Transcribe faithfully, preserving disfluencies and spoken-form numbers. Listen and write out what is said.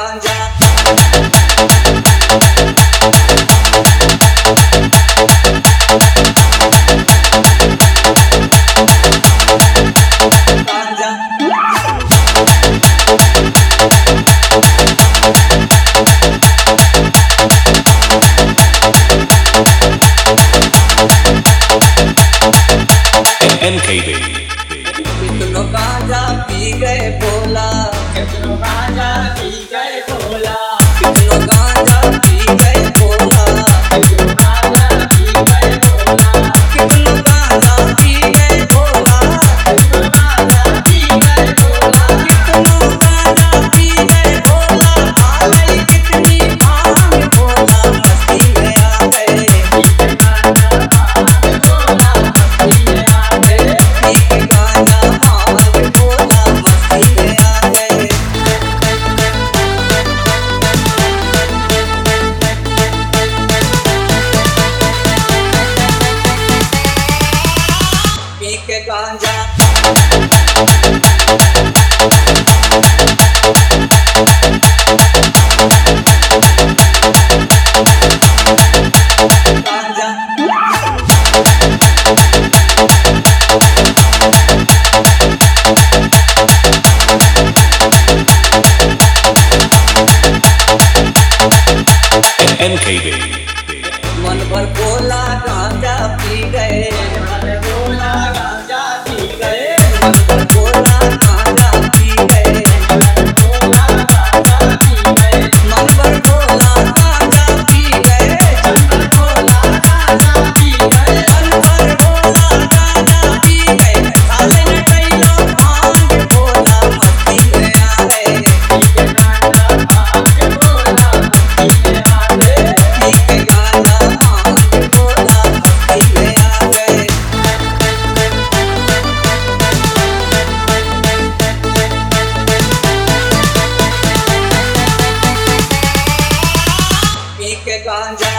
गांजा M K B कितनो गांजा पी गए बोला कितनो गांजा पी गए बोला कितनो गांजा पी गए बोला कितनो गांजा पी गए बोला कितनो गांजा पी गए बोला कितनो गांजा पी गए बोला कितनो गांजा पी गए बोला आ गई कितनी भांग बोला मस्ती में आ गए गांजा भांग बोला मस्ती में आ गए पी के गांजा भांग बोला मस्ती में आ गए पी के गांजा गांजा M K B मन भर बोला गांजा पी गए मन बोला गांजा पी गए मन भर बोला गांजा पी गए मन बोला गांजा पी गए मन भर बोला गांजा पी गए मन बोला गांजा पी गए मन भर बोला गांजा पी गए साले ने कैलो भांग बोला मस्ती में आ गए गांजा भांग बोला मस्ती में आ गए पी के गांजा भांग बोला मस्ती में आ गए पी के गांजा